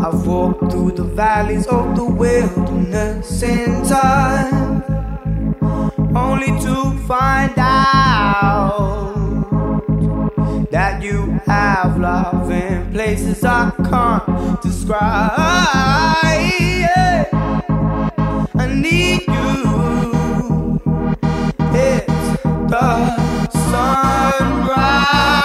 I've walked through the valleys of the wilderness in time, only to find out that you have love in places I can't describe. Yeah. I need you. It's the sunrise.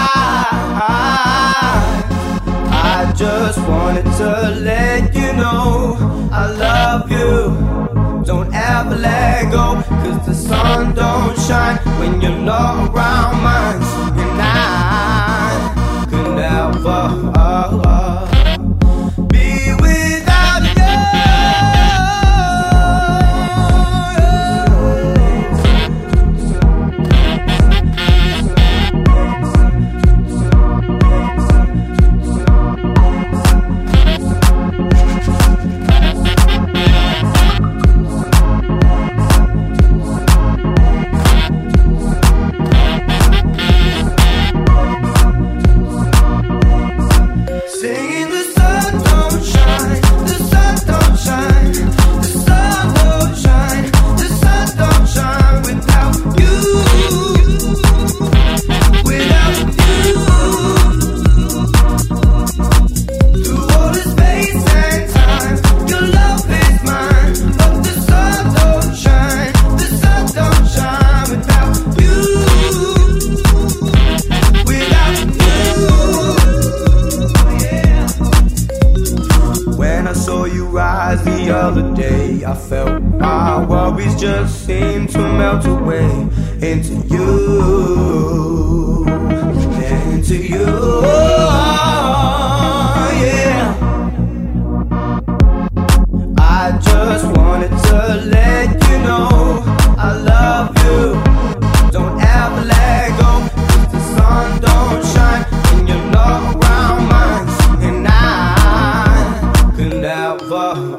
I just wanted to let you know I love you. Don't ever let go, 'cause the sun don't shine when you're not around mine. And I could never be without you. I felt my worries just seemed to melt away into you, into you, yeah. I just wanted to let you know I love you. Don't ever let go, 'cause the sun don't shine when you're not around mine. And I could never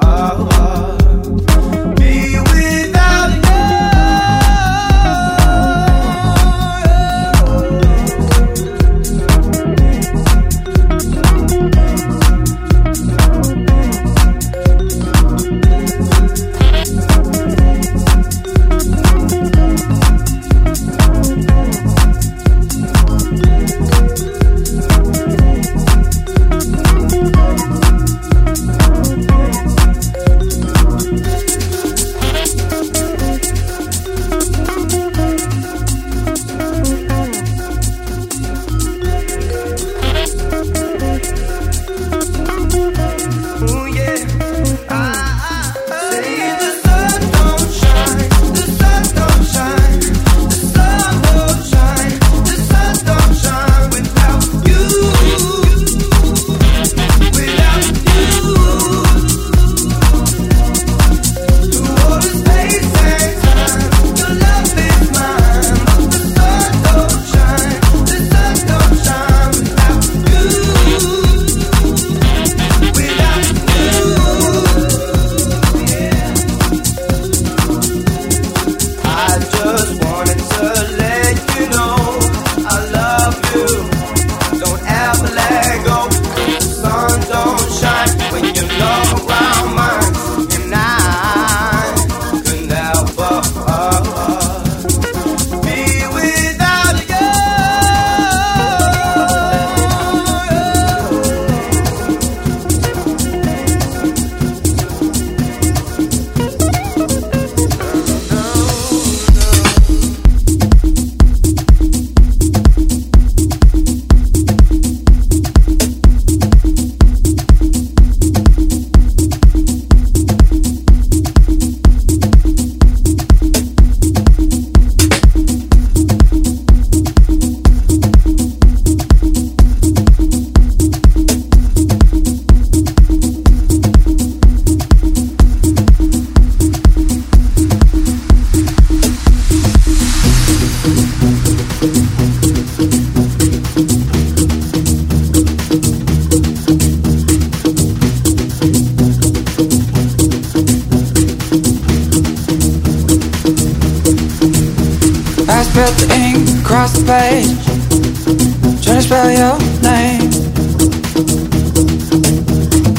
spilled the ink across the page, trying to spell your name.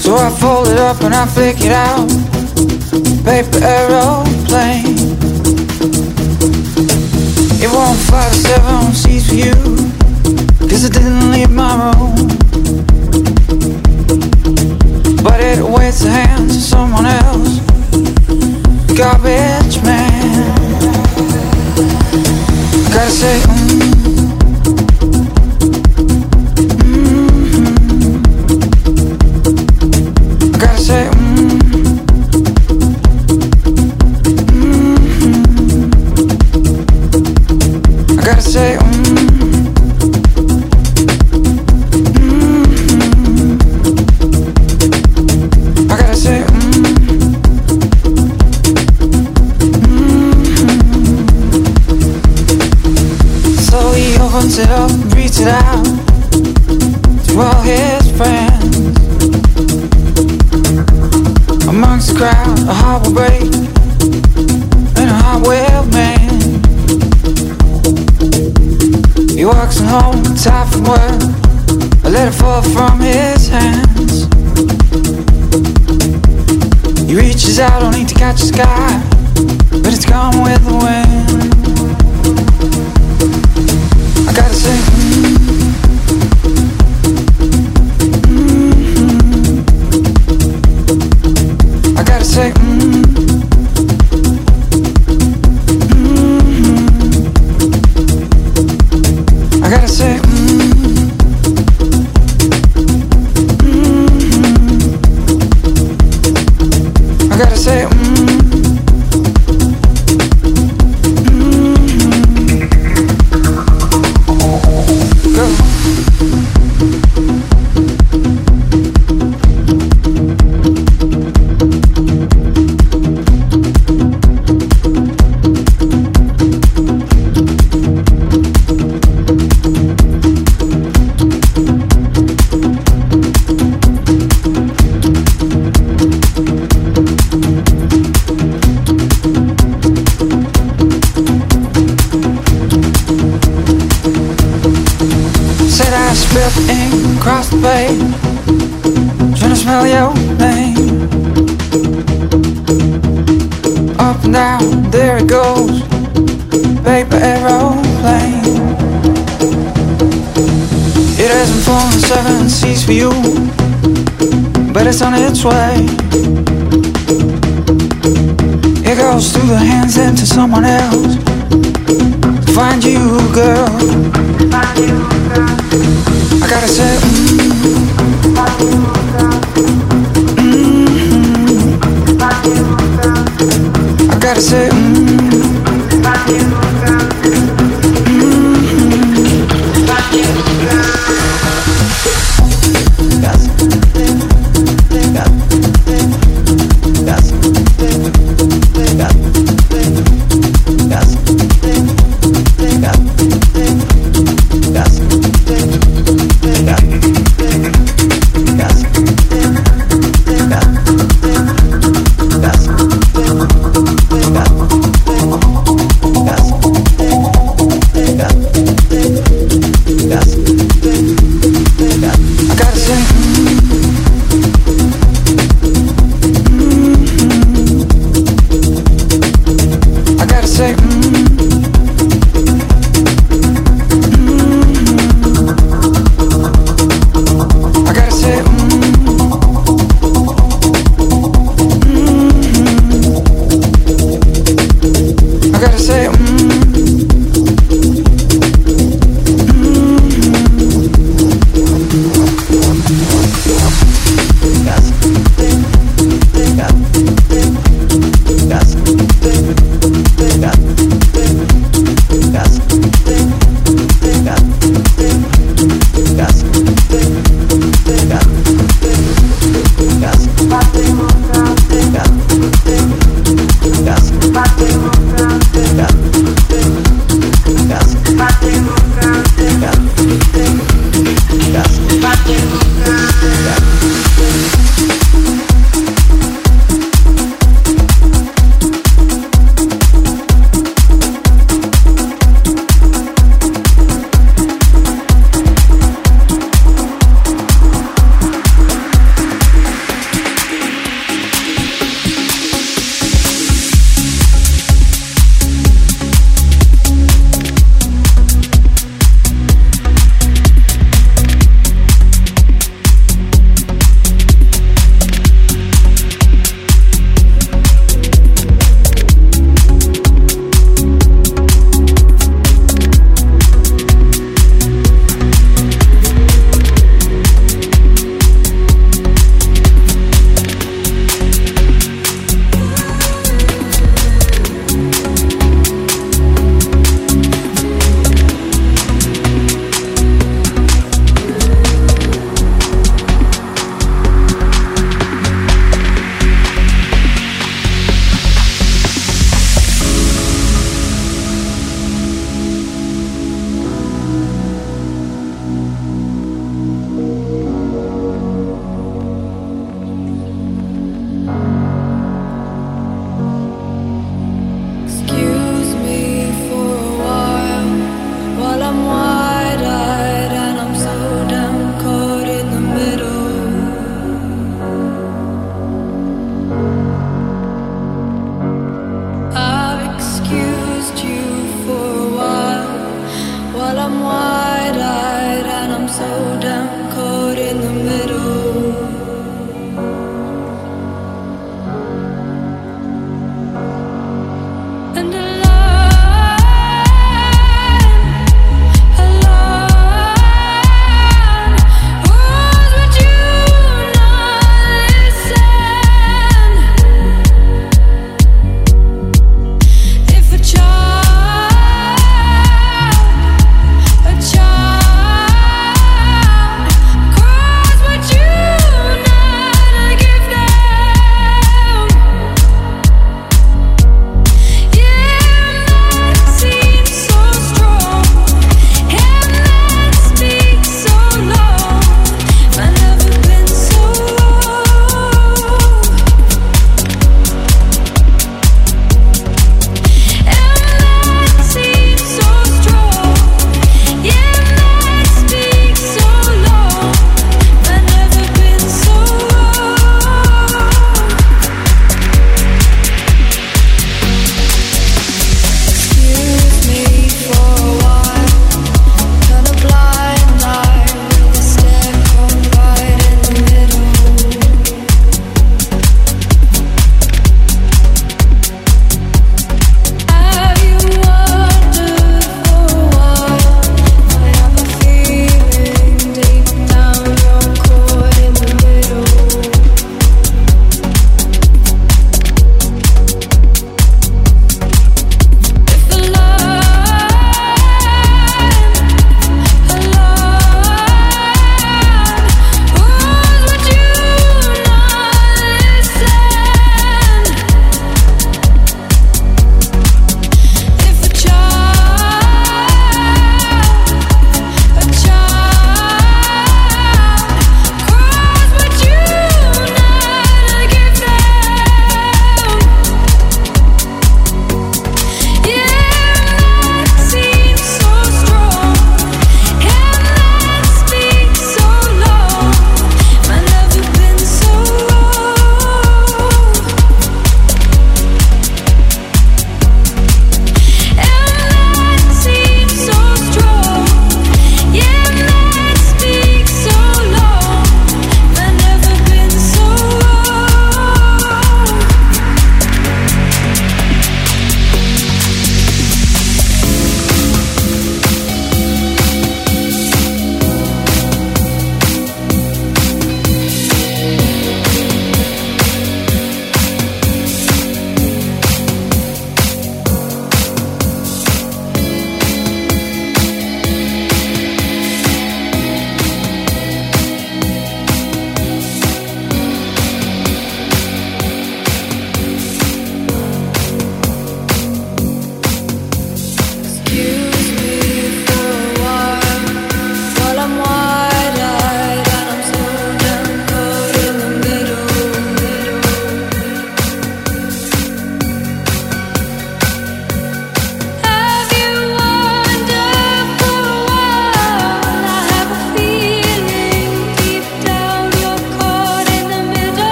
So I fold it up and I flick it out. Paper aeroplane. It won't fly to 7 seats for you, 'cause it didn't leave my room. But it awaits the hands of someone else. Garbage man. Gotta say, gotta say, I gotta say, I gotta say, So he opens it up and reads it out to all his friends. Amongst the crowd, a heart will break and a heart will mend. He walks on home, tired from work, a letter fall from his hands. He reaches out only to catch the sky, but it's gone with the wind. I gotta say, I gotta say, I gotta say, I gotta say, go. Said I spilled the ink across the page, trying to smell your name. Up and down, there it goes, paper aeroplane. It hasn't flown 7 seas for you, but it's on its way. It goes through the hands into someone else. Find you, girl. I gotta say, I gotta say,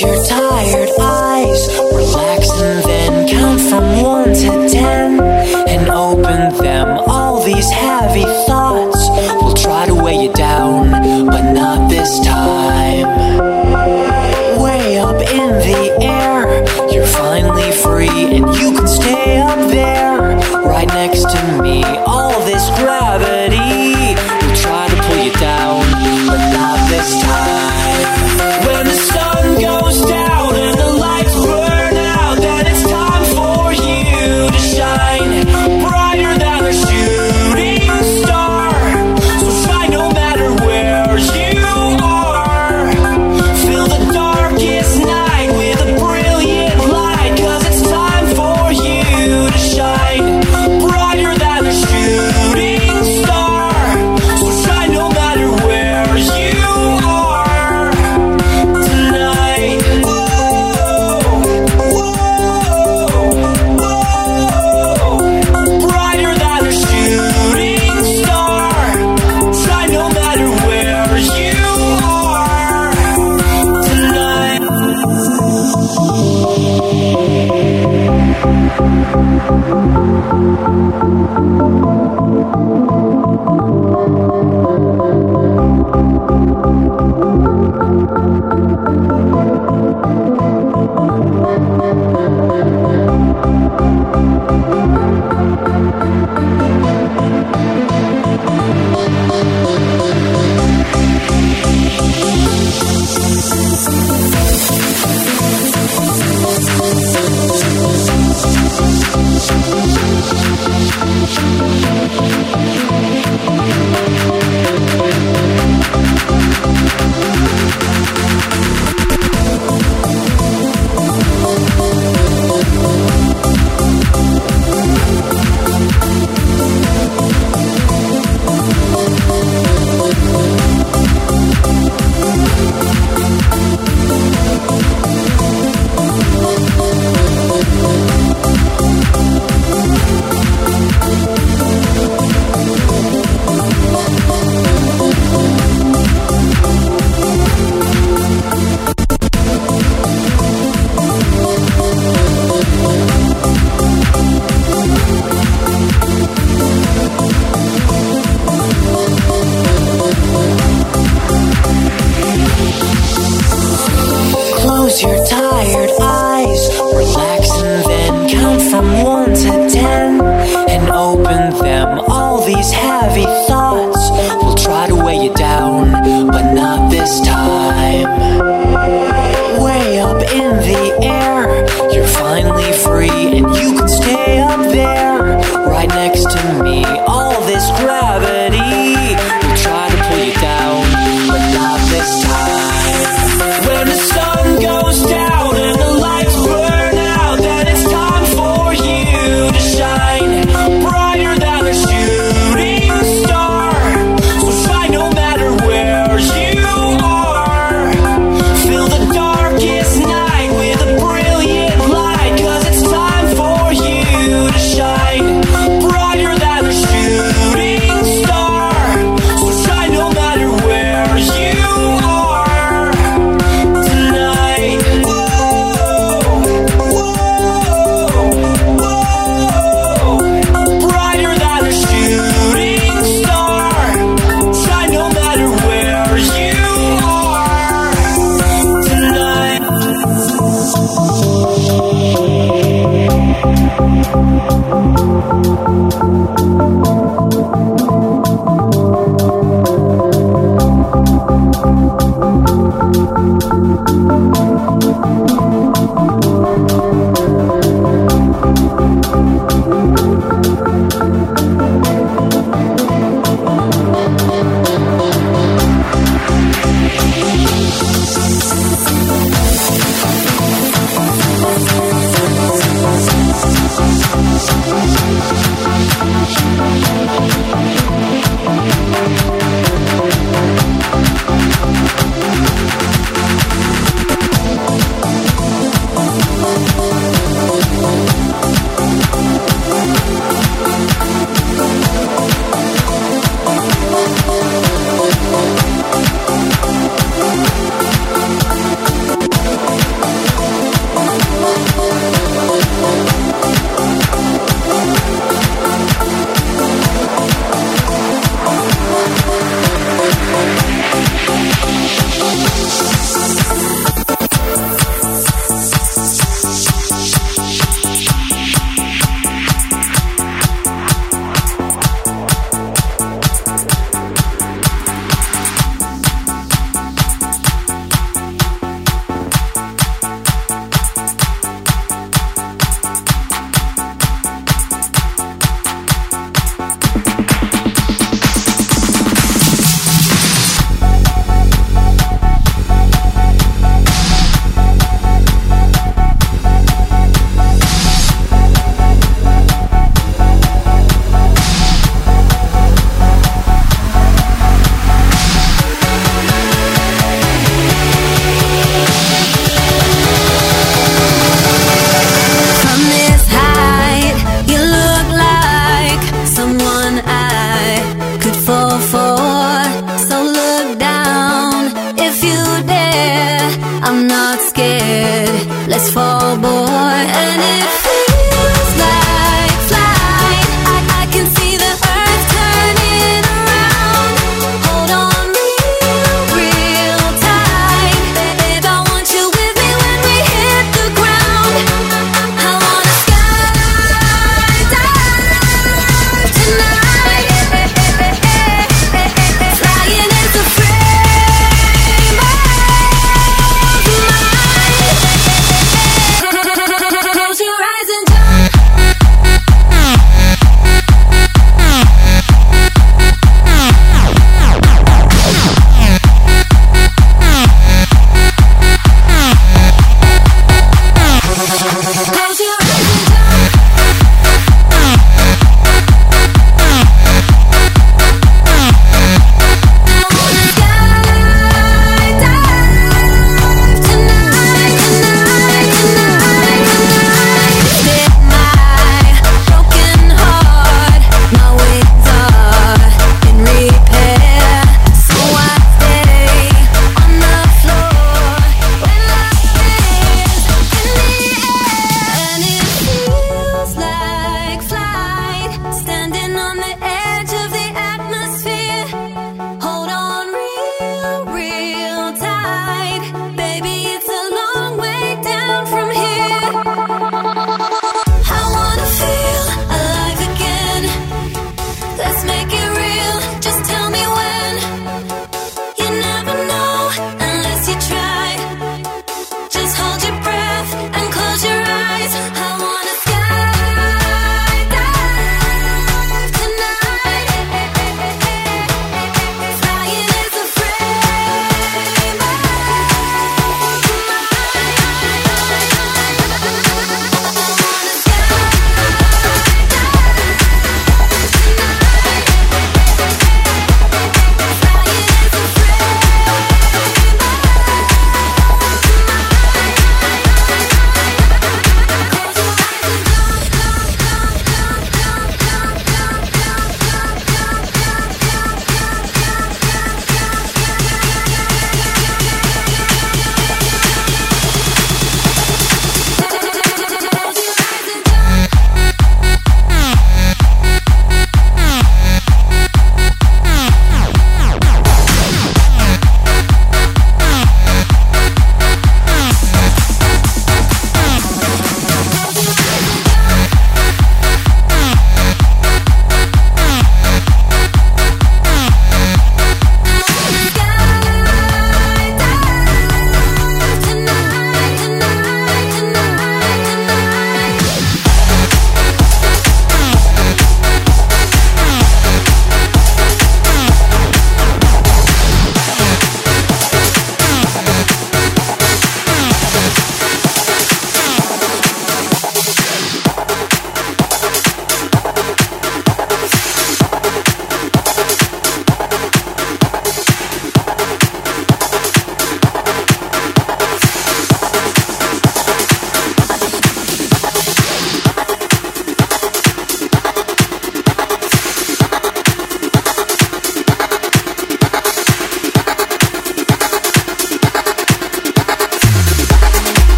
your tired eyes, relax and then count from 1 to 10 and open them. All these heavy thoughts will try to weigh you down, but not this time. Way up in the air, you're finally free, and you can stay up there right next to me. All this gravity will try to pull you down, but not this time. When the sun goes down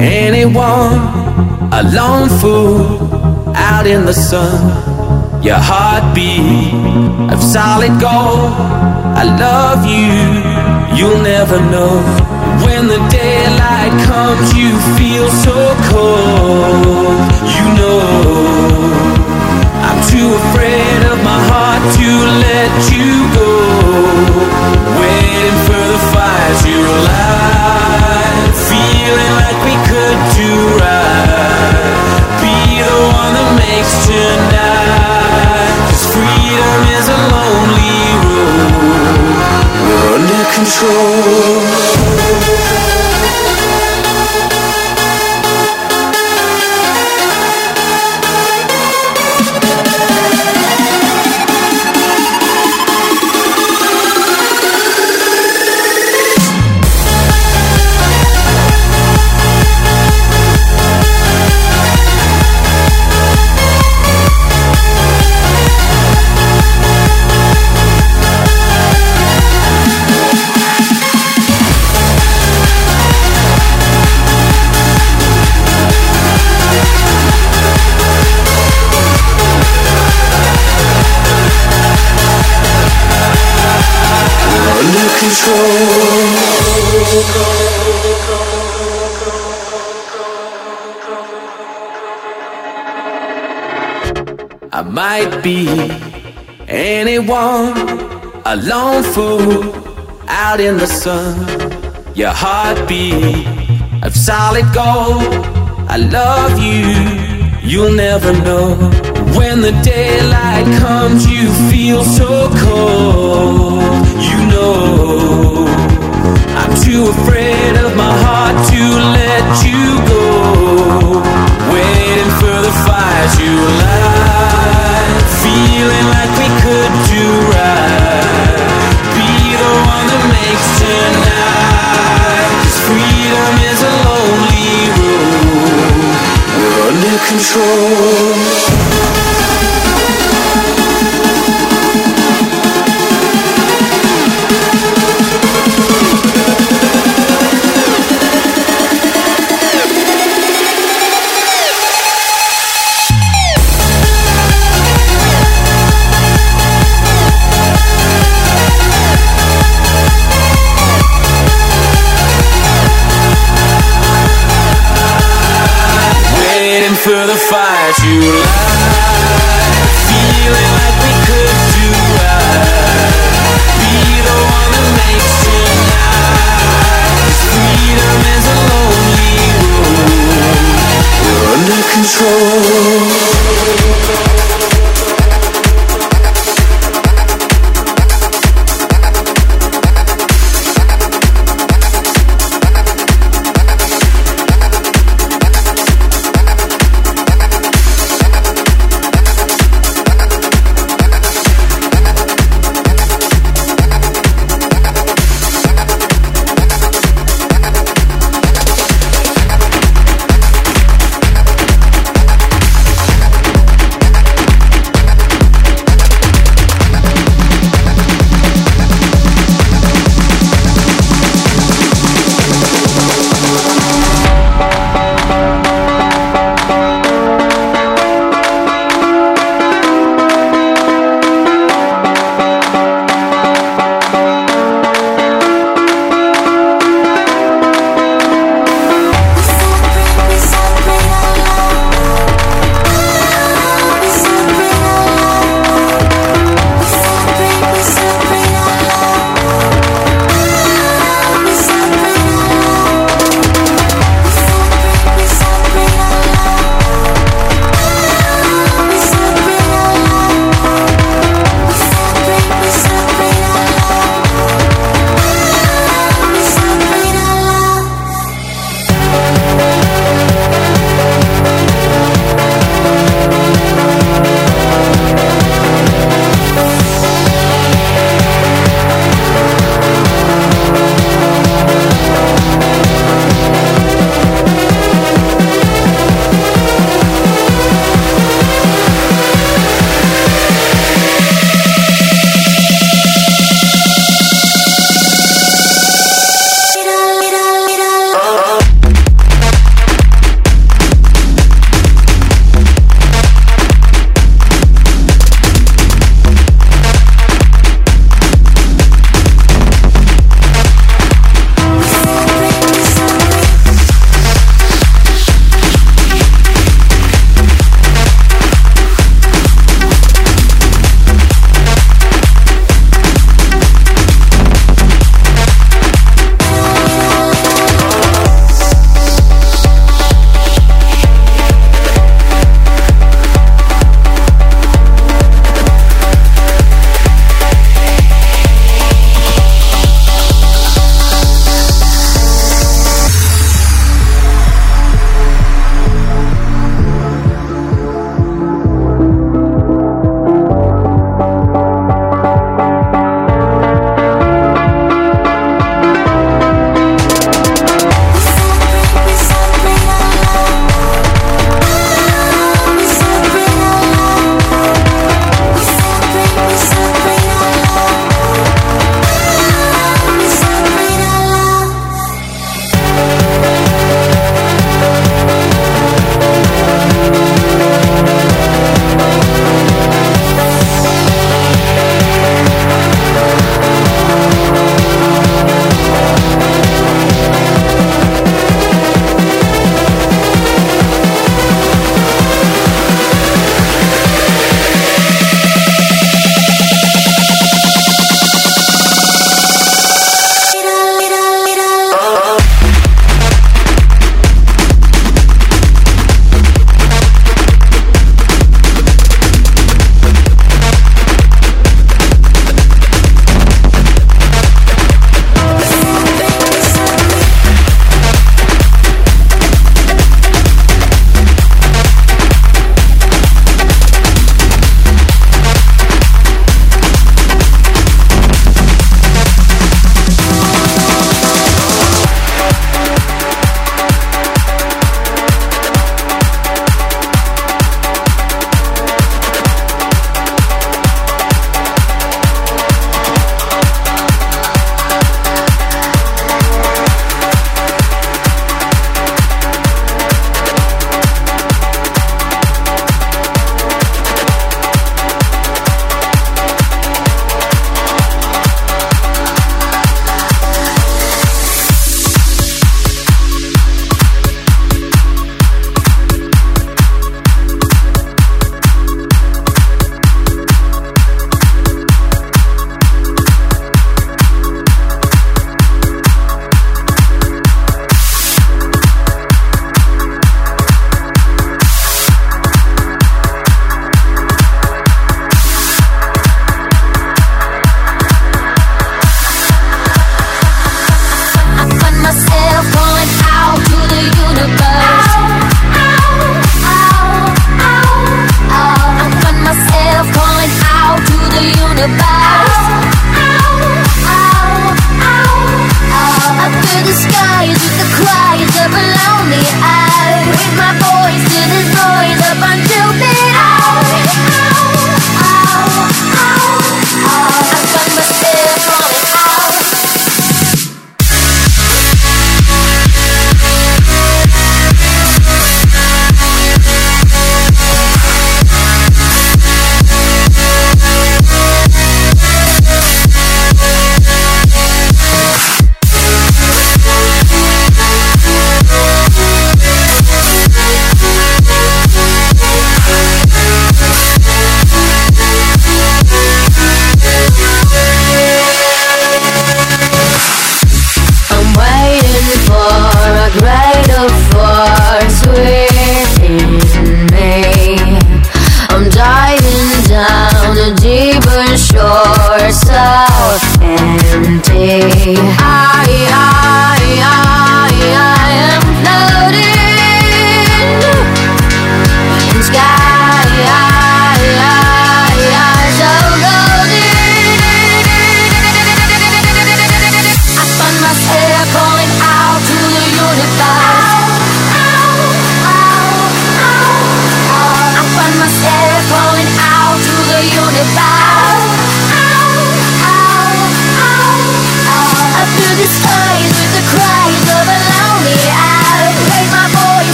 anyone, a lone fool out in the sun. Your heartbeat of solid gold. I love you, you'll never know. When the daylight comes, you feel so cold. You know I'm too afraid of my heart to let you go. Waiting for the fire to light, feeling like we could do right. Be the one that makes tonight. 'Cause freedom is a lonely road. We're under control. I might be anyone, a lone fool out in the sun. Your heartbeat of solid gold. I love you, you'll never know. When the daylight comes, you feel so cold. You know I'm too afraid of my heart to let you go. Waiting for the fire to light, feeling like we could do right. Be the one that makes tonight. 'Cause freedom is a lonely road. We're under control. For the fire to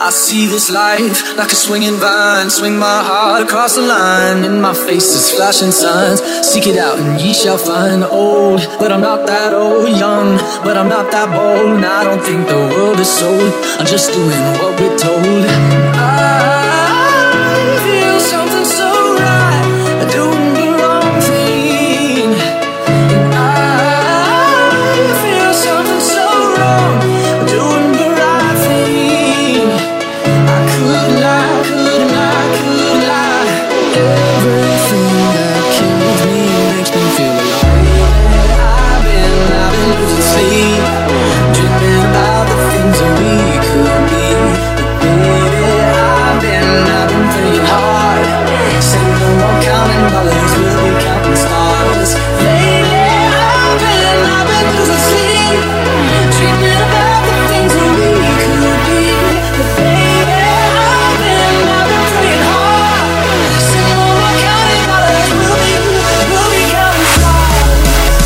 I see this life like a swinging vine. Swing my heart across the line. In my face is flashing signs. Seek it out and ye shall find. Old, but I'm not that old. Young, but I'm not that bold. And I don't think the world is sold. I'm just doing what we're told. I feel something so right, doing the wrong thing. And I feel something so wrong, doing the right thing. I could lie, could lie, could lie. Everything that kills me makes me feel alive. I've been losing sleep, dreaming about the things that we could be. Baby, I've been praying hard. Said no more counting dollars, we'll be counting stars. Lately, I've been losing sleep, dreaming about the things that we could be. But baby, I've been praying hard. Said no more counting dollars, we'll be counting stars.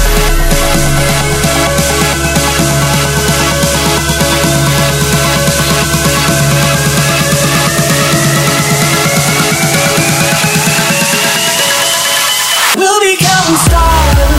We'll be counting stars.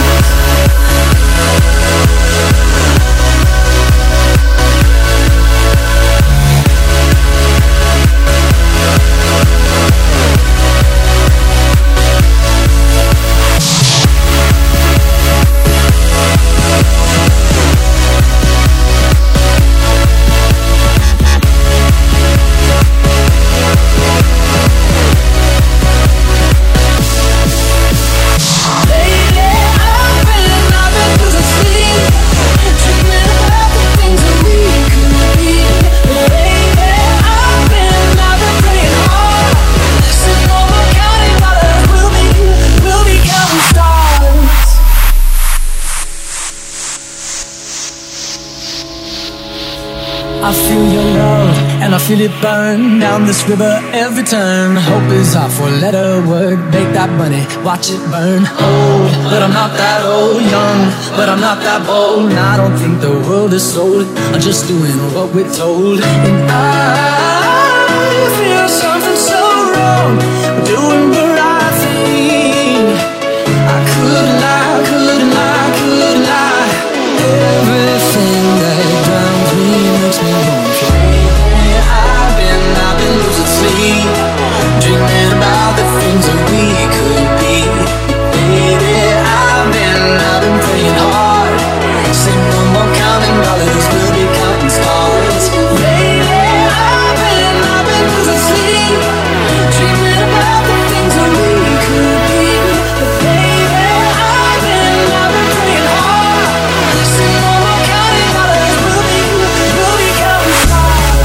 I feel your love and I feel it burn down this river every turn. Hope is our four-letter word. Make that money, watch it burn. Old, but I'm not that old. Young, but I'm not that bold. And I don't think the world is sold. I'm just doing what we're told. And I feel something so wrong, doing the right thing. I could lie, could lie, could lie. Everything that drowns me makes me wanna fly. I've been losing sleep, dreaming about the things that we could be. Baby, I've been praying hard. Say no more counting dollars, we'll be counting stars. Lately, I've been losing sleep, dreaming about the things that we could be. But baby, I've been praying hard. Say no more counting dollars, we'll be counting stars.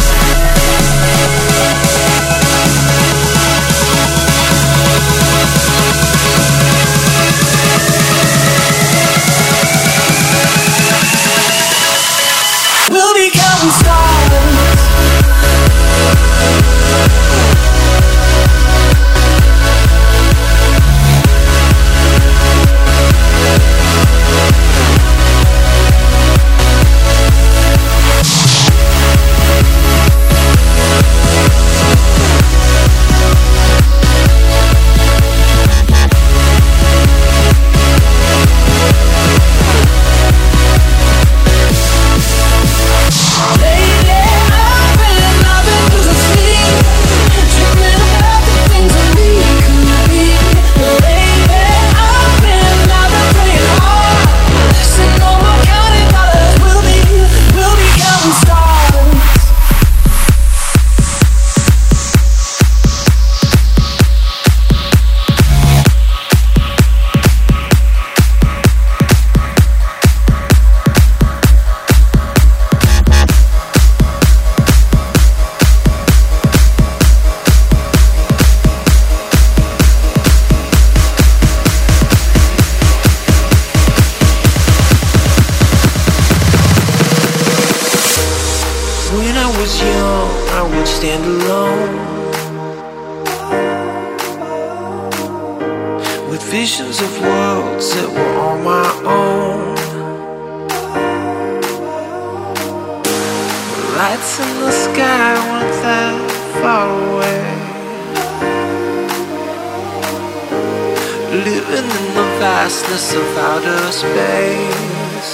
We'll be counting stars. stand alone with visions of worlds that were on my own. But lights in the sky weren't that far away. Living in the vastness of outer space.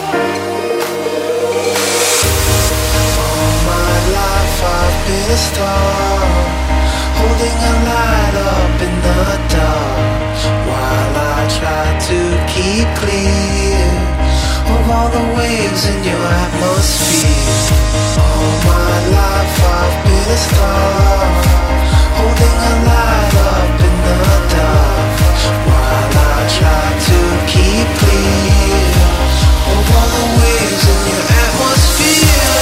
All my life I've been a star, holding a light up in the dark, while I try to keep clear of all the waves in your atmosphere. All my life I've been a star, holding a light up in the dark, while I try to keep clear of all the waves in your atmosphere.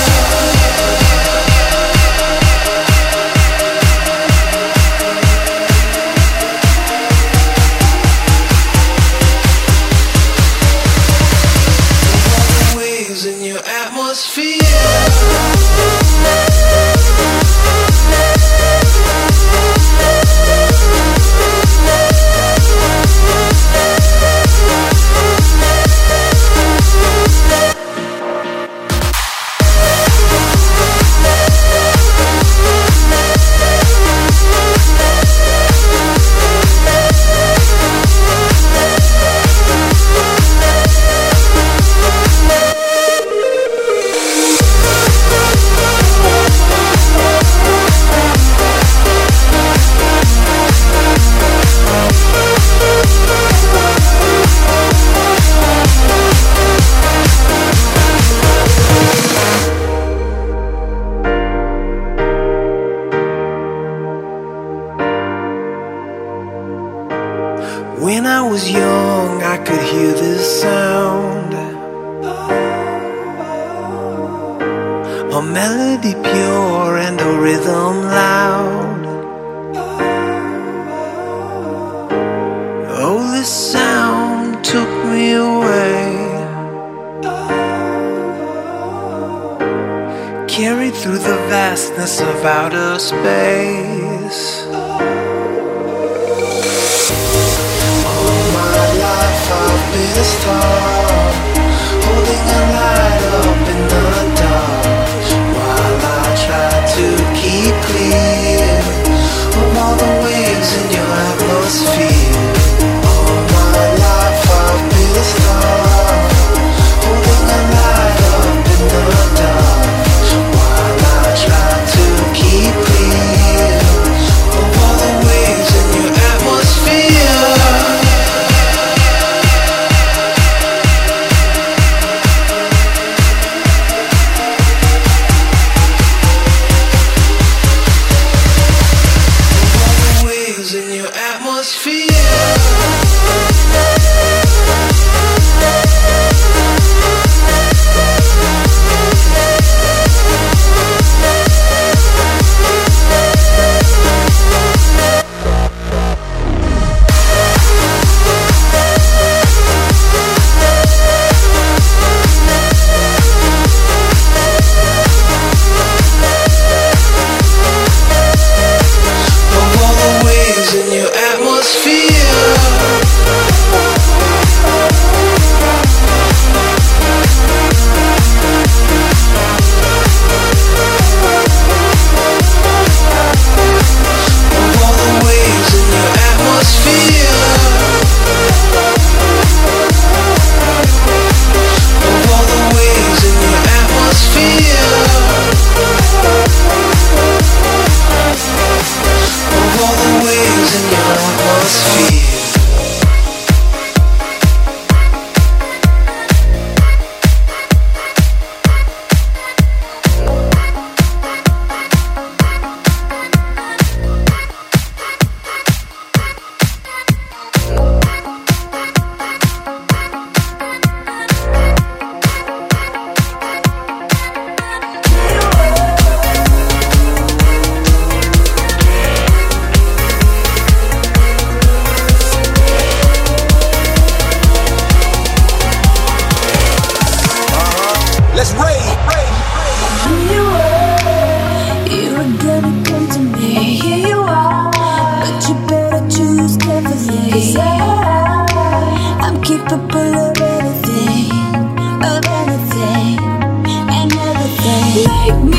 In your atmosphere. When I was young, I could hear this sound, a melody pure and a rhythm loud. Oh, this sound took me away, carried through the vastness of outer space. I've been a star, holding a light up in the dark, while I try to keep clear of all the waves in your atmosphere. All my life I've been a star, holding a light up in the dark, while I try to keep clear of all the waves in your atmosphere. In your atmosphere. In your Let's raid. You were gonna come to me. Here you are, but you better choose carefully. 'Cause I'm capable of anything, and everything. Make me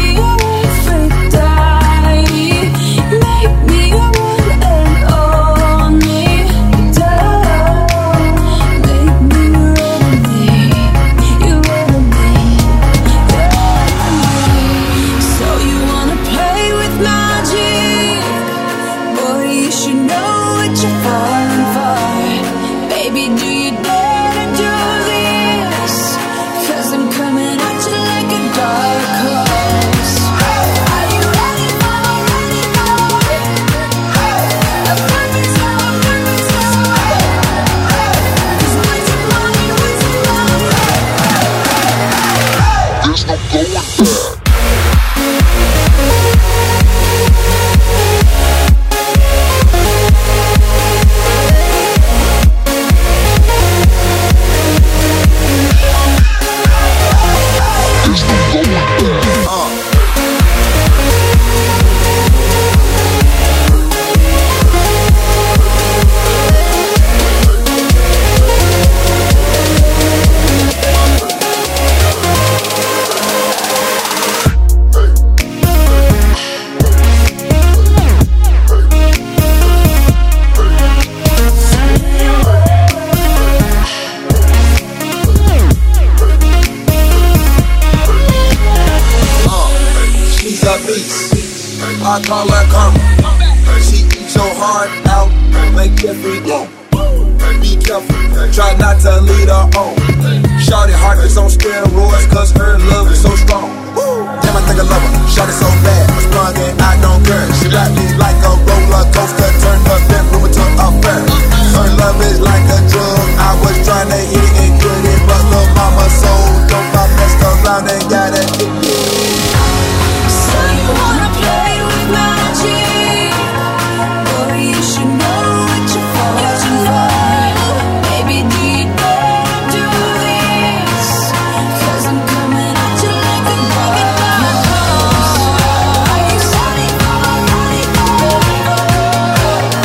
I call her karma. She eats your heart out, make every day. Be careful, try not to lead her on. Shawty heart is on steroids, cause her love is so strong. Damn, I think I love her, shawty so bad, I'm sprung and I don't care. She rap me like a roller coaster, turn the bedroom into a fair. Her love is like a drug, I was trying to hit it and get it, but lil' mama so dope, I messed around and got addicted. So you wanna play with magic? Boy, you should know what you're falling for. Baby, do you dare do this? 'Cause I'm coming at you like a rocket bomb. Are you ready for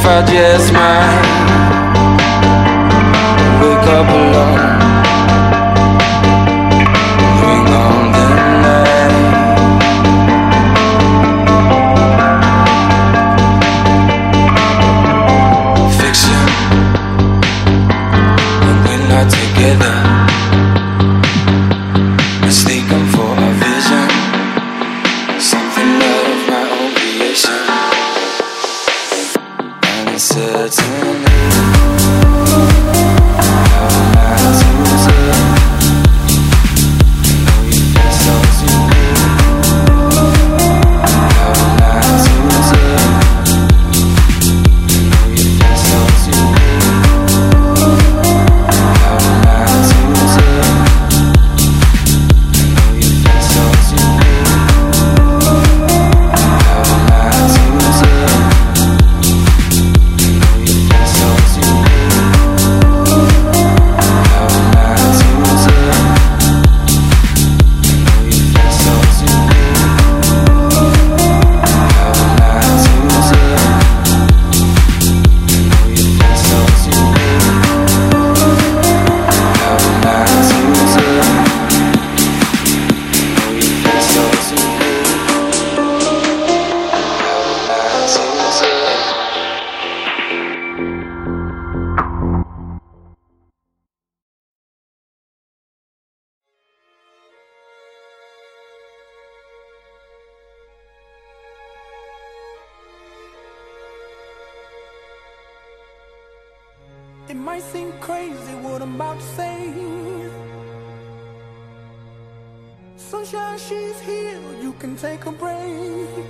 I just might wake up alone. Bring on the night. Fiction, when we're not together, mistaken for a vision, something out of my own creation. Uncertainly, how am I to say? Know you feel so to me. How am I to say? Know you feel so to me. How am I to say? Know you feel so to me. How am I to say? It might seem crazy what I'm about to say. Sunshine, she's here, you can take a break.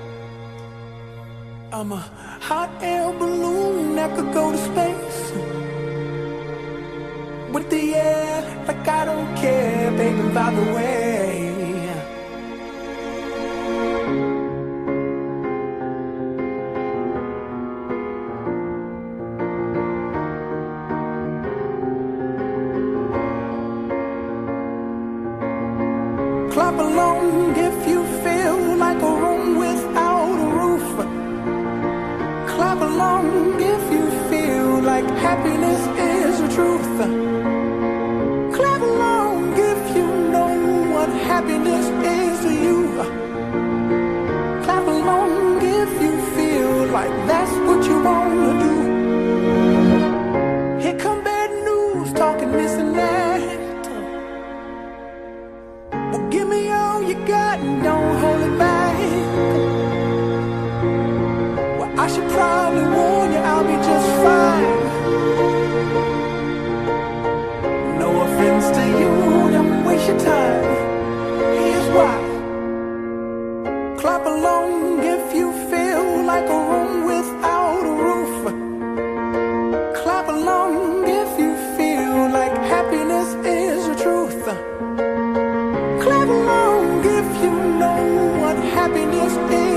I'm a hot air balloon that could go to space. With the air, like I don't care, baby, by the way. Clap along if you feel like a room without a roof. Clap along if you feel like happiness is the truth. Clap along if you know what happiness is to you. Clap along if you feel like that's what you wanna do. Here come bad news, talking this and that. Give me all you got and don't hold it back. Well, I should probably warn you, I'll be just fine. No offense to you, don't waste your time. Here's why. Clap along if you feel like a room without a roof. Clap along if you feel like happiness is the truth. Clap along if you know what happiness is.